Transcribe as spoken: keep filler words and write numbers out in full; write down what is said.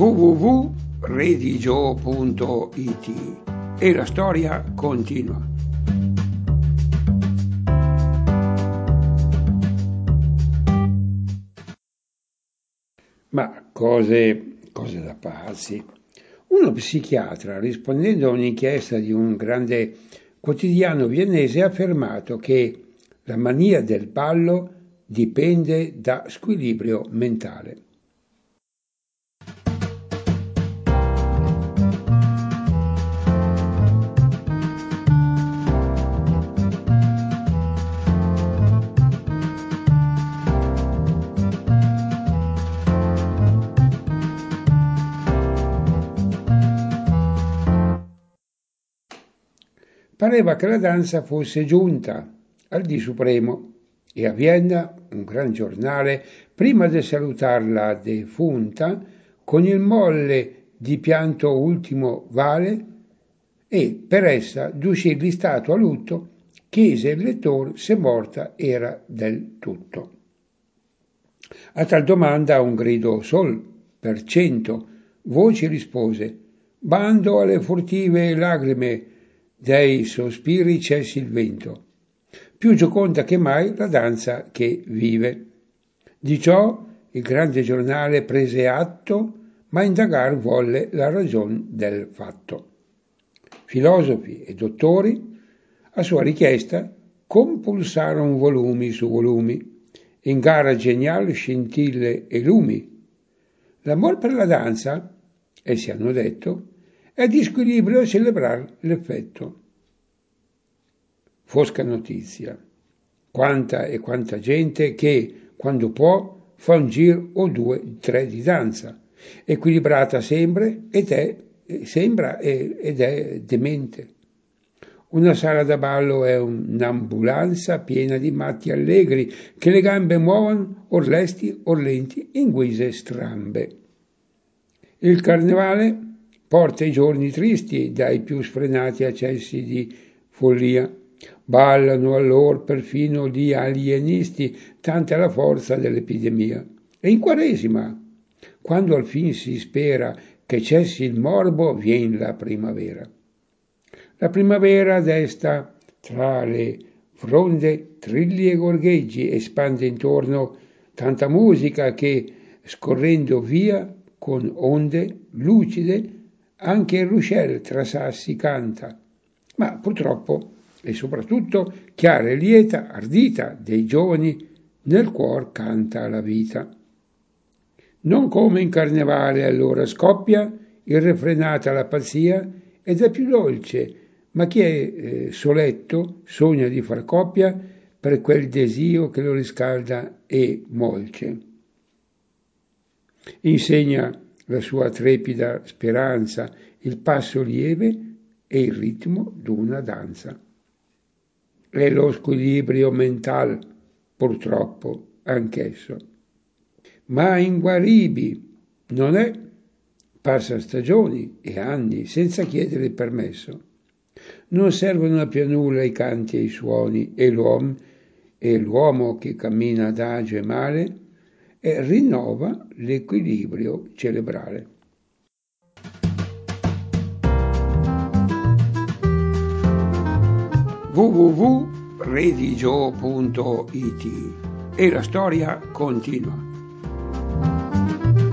w w w punto redigio punto i t e la storia continua. Ma cose, cose da pazzi. Uno psichiatra, rispondendo a un'inchiesta di un grande quotidiano viennese, ha affermato che la mania del ballo dipende da squilibrio mentale. Pareva che la danza fosse giunta al dì supremo e a Vienna un gran giornale, prima di salutarla defunta, con il molle di pianto ultimo vale e per essa d'uscir listato a lutto, chiese il lettore se morta era del tutto. A tal domanda un grido sol per cento voci rispose: bando alle furtive lagrime, dei sospiri cessi il vento, più gioconda che mai la danza che vive. Di ciò il grande giornale prese atto, ma indagar volle la ragion del fatto. Filosofi e dottori, a sua richiesta, compulsarono volumi su volumi, in gara genial scintille e lumi. L'amor per la danza, essi hanno detto, è di squilibrio celebrar l'effetto. Fosca notizia, quanta e quanta gente che, quando può, fa un giro o due, tre di danza, equilibrata sembra ed è, sembra ed è demente. Una sala da ballo è un'ambulanza piena di matti allegri che le gambe muovono or lesti or lenti in guise strambe. Il carnevale porta i giorni tristi dai più sfrenati accessi di follia. Ballano allor perfino gli alienisti, tanta è la forza dell'epidemia. E in Quaresima, quando al fin si spera che cessi il morbo, vien la primavera. La primavera desta tra le fronde trilli e gorgheggi, espande intorno tanta musica che, scorrendo via con onde lucide, anche il ruscello tra sassi canta. Ma purtroppo, e soprattutto, chiara e lieta, ardita dei giovani, nel cuor canta la vita. Non come in carnevale allora scoppia, irrefrenata la pazzia, ed è più dolce, ma chi è eh, soletto sogna di far coppia per quel desio che lo riscalda e molce. Insegna la sua trepida speranza, il passo lieve e il ritmo d'una danza. È lo squilibrio mentale, purtroppo, anch'esso. Ma inguaribile non è, passa stagioni e anni senza chiedere permesso. Non servono più a nulla i canti e i suoni, e l'uomo, e l'uomo che cammina adagio e male, e rinnova l'equilibrio cerebrale. w w w punto redigio punto i t e la storia continua.